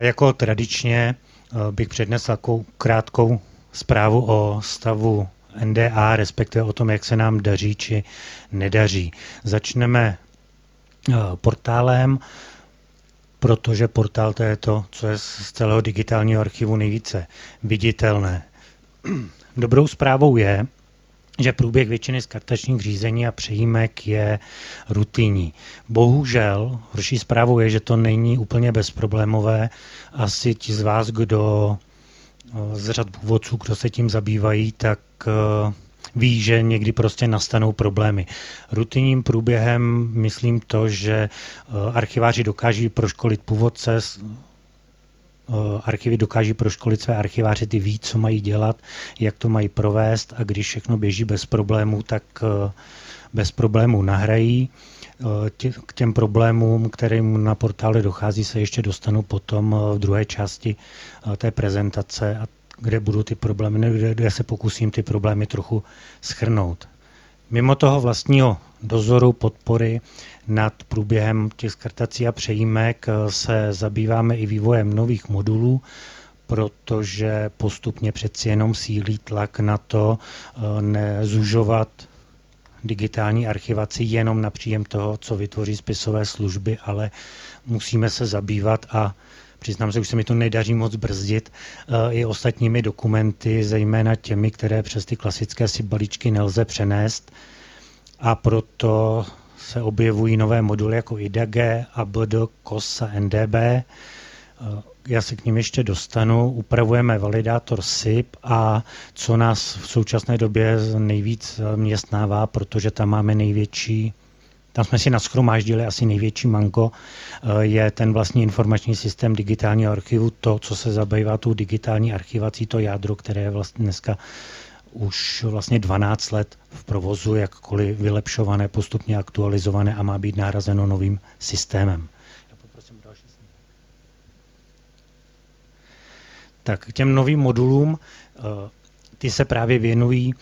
Jako tradičně bych přednesl takovou krátkou zprávu o stavu NDA, respektive o tom, jak se nám daří či nedaří. Začneme portálem, protože portál to je to, co je z celého digitálního archivu nejvíce viditelné. Dobrou zprávou je, že průběh většiny skartačních řízení a přejímek je rutinní. Bohužel, horší zprávou je, že to není úplně bezproblémové. Asi ti z vás, kdo z řad původců, kdo se tím zabývají, tak ví, že někdy prostě nastanou problémy. Rutinním průběhem myslím to, že archiváři dokáží proškolit původce, archivy dokáží proškolit své archiváře, ty ví, co mají dělat, jak to mají provést, a když všechno běží bez problémů, tak bez problémů nahrají. K těm problémům, kterým na portále dochází, se ještě dostanu potom v druhé části té prezentace, kde budou ty problémy, kde se pokusím ty problémy trochu shrnout. Mimo toho vlastního dozoru, podpory nad průběhem těch skartací a přejímek se zabýváme i vývojem nových modulů, protože postupně přeci jenom sílí tlak na to nezužovat digitální archivaci jenom na příjem toho, co vytvoří spisové služby, ale musíme se zabývat, a přiznám se, už se mi to nedaří moc brzdit, i ostatními dokumenty, zejména těmi, které přes ty klasické SIP balíčky nelze přenést, a proto se objevují nové moduly jako IDAG, ABD, COS a NDB. Já se k ním ještě dostanu. Upravujeme validátor SIP, a co nás v současné době nejvíc městnává, protože tam máme tam jsme si nashromáždili asi největší manko, je ten vlastní informační systém digitálního archivu, to, co se zabývá tou digitální archivací, to jádro, které je vlastně dneska už vlastně 12 let v provozu, jakkoliv vylepšované, postupně aktualizované, a má být nahrazeno novým systémem. Já poprosím další. Tak k těm novým modulům, ty se právě věnují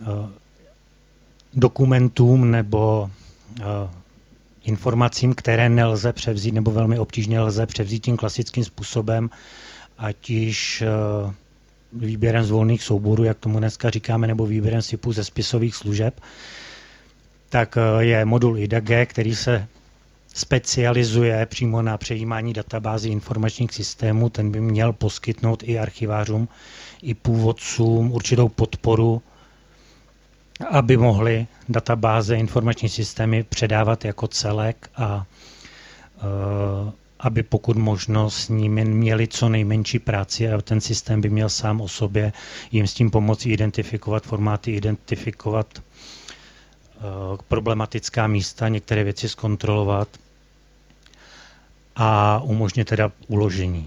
dokumentům nebo informacím, které nelze převzít nebo velmi obtížně lze převzít tím klasickým způsobem, ať již výběrem z volných souborů, jak tomu dneska říkáme, nebo výběrem SIPů ze spisových služeb. Tak je modul IDAG, který se specializuje přímo na přejímání databází informačních systémů. Ten by měl poskytnout i archivářům, i původcům určitou podporu, aby mohli databáze, informační systémy předávat jako celek, a aby pokud možno s nimi měli co nejmenší práci, a ten systém by měl sám o sobě jim s tím pomoci identifikovat formáty, identifikovat problematická místa, některé věci zkontrolovat a umožnit teda uložení.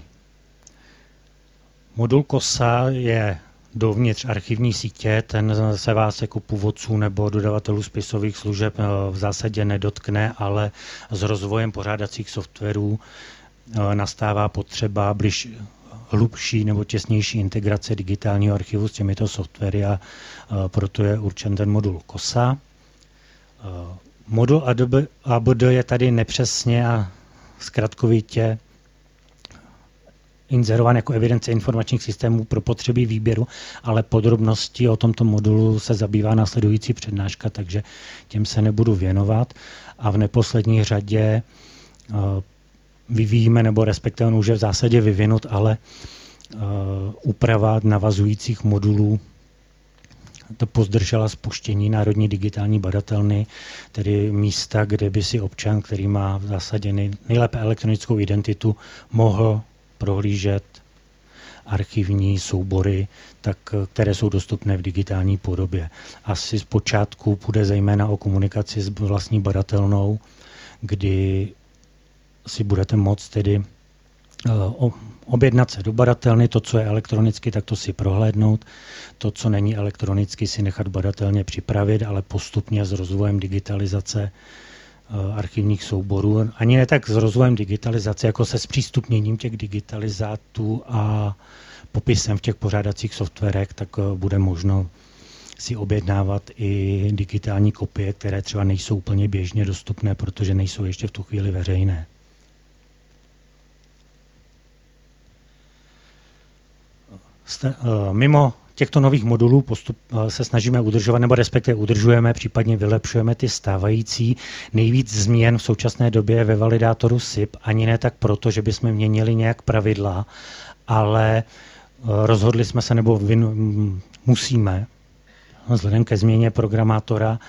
Modul COSA je dovnitř archivní sítě, ten se vás jako původců nebo dodavatelů spisových služeb v zásadě nedotkne, ale s rozvojem pořádacích softwarů nastává potřeba hlubší nebo těsnější integrace digitálního archivu s těmito softwary, a proto je určen ten modul COSA. Modul ABD je tady nepřesně a zkratkovitě inzerován jako evidence informačních systémů pro potřeby výběru, ale podrobnosti o tomto modulu se zabývá následující přednáška, takže těm se nebudu věnovat. A v neposlední řadě vyvíjíme, nebo respektive už je v zásadě vyvinut, ale úprava navazujících modulů to pozdržela spuštění Národní digitální badatelny, tedy místa, kde by si občan, který má v zásadě nejlépe elektronickou identitu, mohl prohlížet archivní soubory, které jsou dostupné v digitální podobě. Asi zpočátku půjde zejména o komunikaci s vlastní badatelnou, kdy si budete moct tedy objednat se do badatelny, to, co je elektronicky, tak to si prohlédnout, to, co není elektronicky, si nechat badatelně připravit, ale postupně s rozvojem digitalizace archivních souborů, ani ne tak s rozvojem digitalizace, jako se zpřístupněním těch digitalizátů a popisem v těch pořádacích softwarech, tak bude možno si objednávat i digitální kopie, které třeba nejsou úplně běžně dostupné, protože nejsou ještě v tu chvíli veřejné. Mimo těchto nových modulů se snažíme udržovat, nebo respektive udržujeme, případně vylepšujeme ty stávající. Nejvíc změn v současné době ve validátoru SIP, ani ne tak proto, že bychom měnili nějak pravidla, ale rozhodli jsme se, nebo musíme, vzhledem ke změně programátora,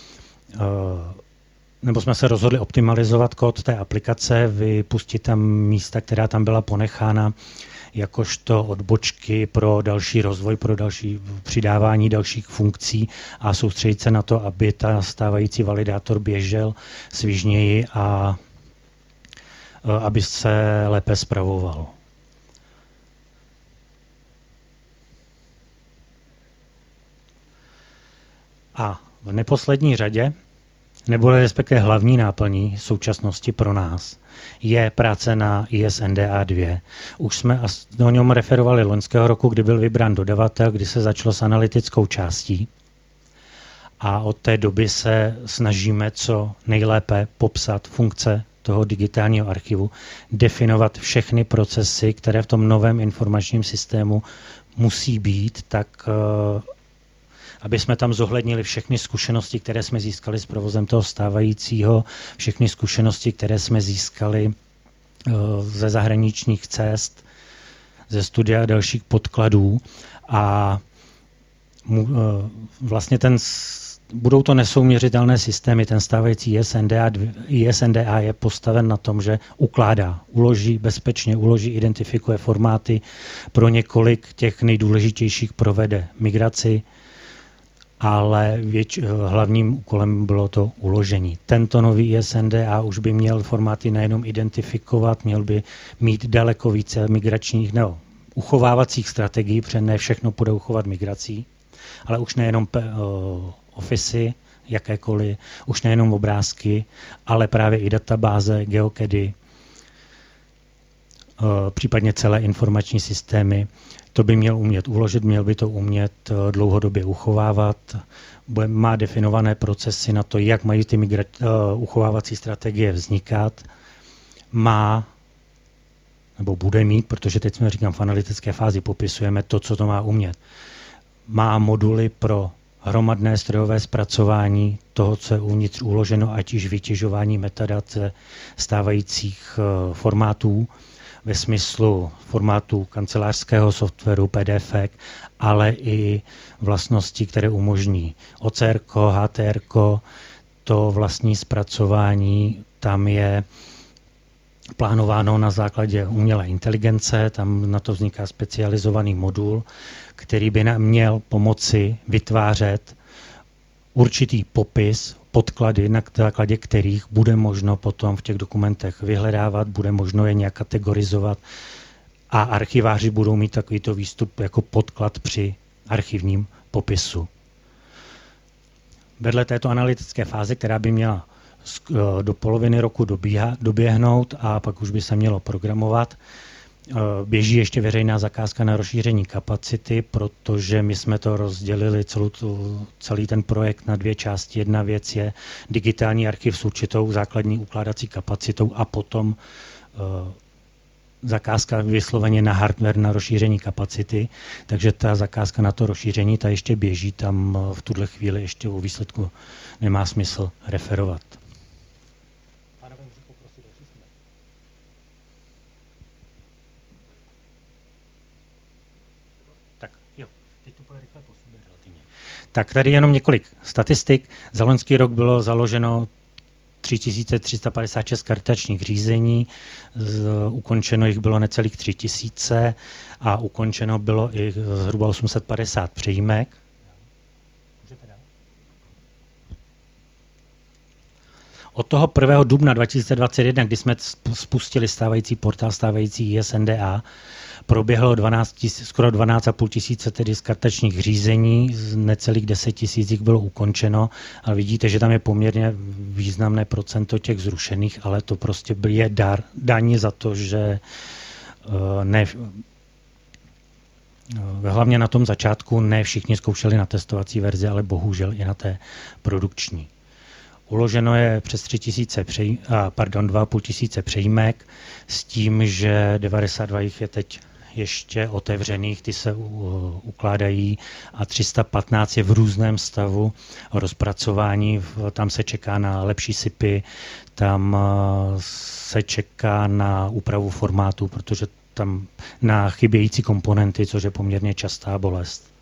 nebo jsme se rozhodli optimalizovat kód té aplikace, vypustit tam místa, která tam byla ponechána, jakožto odbočky pro další rozvoj, pro další přidávání dalších funkcí a soustředit se na to, aby ta stávající validátor běžel svižněji a aby se lépe spravoval. A v neposlední řadě, nebo respektive hlavní náplní současnosti pro nás, je práce na ISNDA 2. Už jsme o něm referovali loňského roku, kdy byl vybrán dodavatel, kdy se začalo s analytickou částí. A od té doby se snažíme co nejlépe popsat funkce toho digitálního archivu, definovat všechny procesy, které v tom novém informačním systému musí být, tak aby jsme tam zohlednili všechny zkušenosti, které jsme získali s provozem toho stávajícího, všechny zkušenosti, které jsme získali ze zahraničních cest, ze studia a dalších podkladů. A vlastně budou to nesouměřitelné systémy. Ten stávající ISNDA je postaven na tom, že bezpečně uloží, identifikuje formáty, pro několik těch nejdůležitějších provede migraci, ale hlavním úkolem bylo to uložení. Tento nový ISNDA už by měl formáty nejenom identifikovat, měl by mít daleko více migračních, uchovávacích strategií, protože ne všechno bude uchovat migrací, ale už nejenom ofisy, jakékoliv, už nejenom obrázky, ale právě i databáze, geokedy, případně celé informační systémy. To by měl umět uložit, měl by to umět dlouhodobě uchovávat. Má definované procesy na to, jak mají ty uchovávací strategie vznikat. Nebo bude mít, protože teď jsme říkám v analytické fázi, popisujeme to, co to má umět. Má moduly pro hromadné strojové zpracování toho, co je uvnitř uloženo, ať již vytěžování metadat ze stávajících formátů, ve smyslu formátu kancelářského softwaru, PDF, ale i vlastnosti, které umožní OCR, HTR, to vlastní zpracování, tam je plánováno na základě umělé inteligence, tam na to vzniká specializovaný modul, který by nám měl pomoci vytvářet určitý popis, podklady, na základě kterých bude možno potom v těch dokumentech vyhledávat, bude možno je nějak kategorizovat a archiváři budou mít takovýto výstup jako podklad při archivním popisu. Vedle této analytické fáze, která by měla do poloviny roku doběhnout a pak už by se mělo programovat, běží ještě veřejná zakázka na rozšíření kapacity, protože my jsme to rozdělili celý ten projekt na dvě části. Jedna věc je digitální archiv s určitou základní ukládací kapacitou a potom zakázka vysloveně na hardware na rozšíření kapacity. Takže ta zakázka na to rozšíření, ta ještě běží, tam v tuhle chvíli ještě o výsledku nemá smysl referovat. Tak tady jenom několik statistik. Za loňský rok bylo založeno 3356 kartačních řízení, ukončeno jich bylo necelých 3000 a ukončeno bylo i zhruba 850 přejímek. Od toho 1. dubna 2021, kdy jsme spustili stávající portál, stávající ISNDA, proběhlo skoro 12,5 tisíce tedy z kartačních řízení, necelých 10 tisíc jich bylo ukončeno a vidíte, že tam je poměrně významné procento těch zrušených, ale to prostě je daň za to, že hlavně na tom začátku ne všichni zkoušeli na testovací verzi, ale bohužel i na té produkční. Uloženo je přes 2,5 tisíce přejímek s tím, že 92 jich je teď ještě otevřených, ty se ukládají a 315 je v různém stavu rozpracování, tam se čeká na lepší SIPy, tam se čeká na úpravu formátu, protože tam na chybějící komponenty, což je poměrně častá bolest.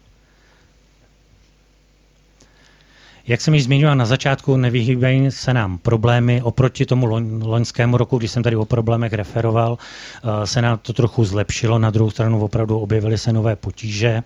Jak jsem již zmiňoval na začátku, nevyhýbají se nám problémy. Oproti tomu loňskému roku, když jsem tady o problémech referoval, se nám to trochu zlepšilo. Na druhou stranu opravdu objevily se nové potíže.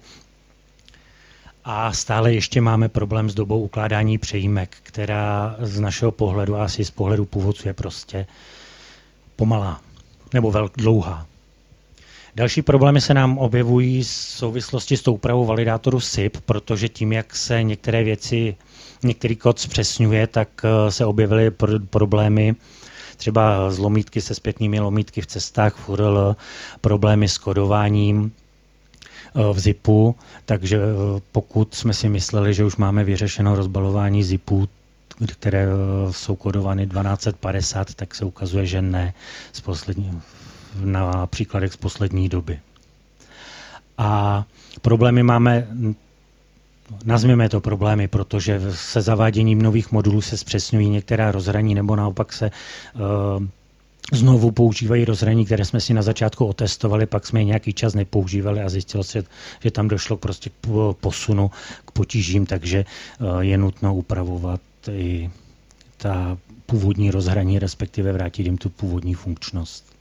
A stále ještě máme problém s dobou ukládání přejímek, která z našeho pohledu, a asi z pohledu původců, je prostě pomalá nebo dlouhá. Další problémy se nám objevují v souvislosti s tou úpravou validátoru SIP, protože tím, jak se některý kód zpřesňuje, tak se objevily problémy třeba z lomítky se zpětnými lomítky v cestách v URL, problémy s kodováním v zipu, takže pokud jsme si mysleli, že už máme vyřešeno rozbalování zipů, které jsou kodovány 1250, tak se ukazuje, že ne, na příkladech z poslední doby. A problémy máme, nazvěme to problémy, protože se zaváděním nových modulů se zpřesňují některá rozhraní, nebo naopak se znovu používají rozhraní, které jsme si na začátku otestovali, pak jsme je nějaký čas nepoužívali a zjistilo se, že tam došlo prostě k posunu, k potížím, takže je nutno upravovat i ta původní rozhraní, respektive vrátit jim tu původní funkčnost.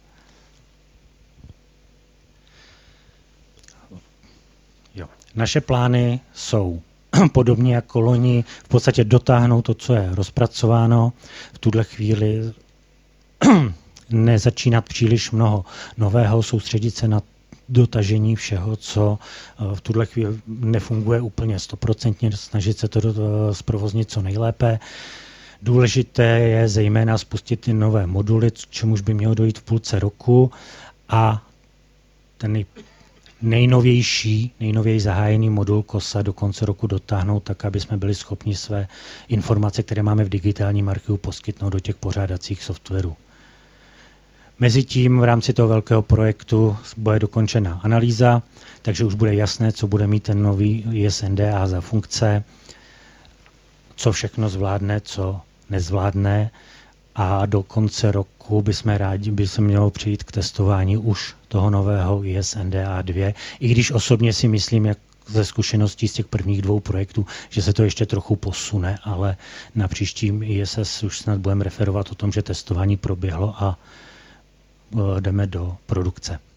Jo. Naše plány jsou podobně jako loni, v podstatě dotáhnout to, co je rozpracováno. V tuhle chvíli nezačínat příliš mnoho nového, soustředit se na dotažení všeho, co v tuhle chvíli nefunguje úplně 100%, snažit se to zprovoznit co nejlépe. Důležité je zejména spustit ty nové moduly, čemuž by mělo dojít v půlce roku, a ten nejnověji zahájený modul KOSA do konce roku dotáhnout tak, aby jsme byli schopni své informace, které máme v digitálním archivu, poskytnout do těch pořádacích softwarů. Mezitím v rámci toho velkého projektu bude dokončena analýza, takže už bude jasné, co bude mít ten nový ISNDA za funkce, co všechno zvládne, co nezvládne, a do konce roku by se mělo přijít k testování už toho nového ISNDA 2, i když osobně si myslím, jak ze zkušeností z těch prvních 2 projektů, že se to ještě trochu posune, ale na příštím ISS už snad budeme referovat o tom, že testování proběhlo a jdeme do produkce.